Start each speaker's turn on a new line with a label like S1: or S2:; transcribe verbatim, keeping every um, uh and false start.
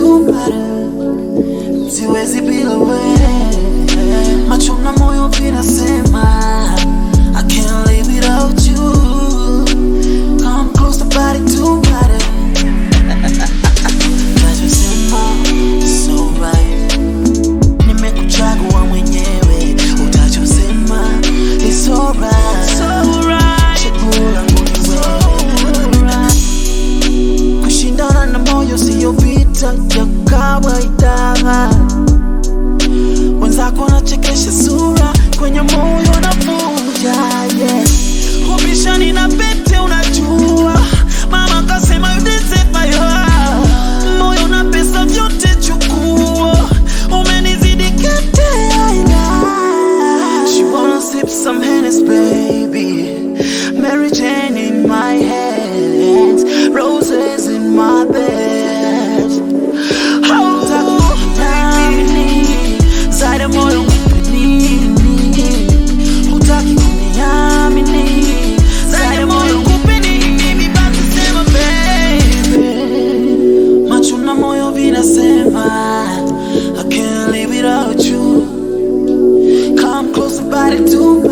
S1: to matter. Siwezi bila wewe. Macho na moyo vinasema I can't live without you. Come close, the body to matter. Nachosema it's alright. Nimekuchagua mwenyewe. Utachosema it's alright. Chaguo langu ni wewe. Kushindana na moyo siyo vita ya kawaida. Wenzako wanachekesha sura, kwenye moyo navuja, yeah. Ubishani na pete unajua, mama kasema you deserve my heart. Moyo na pesa vyote chukua, umenizidi kete, I lie. She wanna sip some Hennessy, baby. Mary Jane in my hands, roses in my bed. Zaida moyo kupeni, hutaki kuniamini. Zaida moyo kupeni, baby basi sema baby. Macho na moyo vinasema I can't live without you. Come close, body to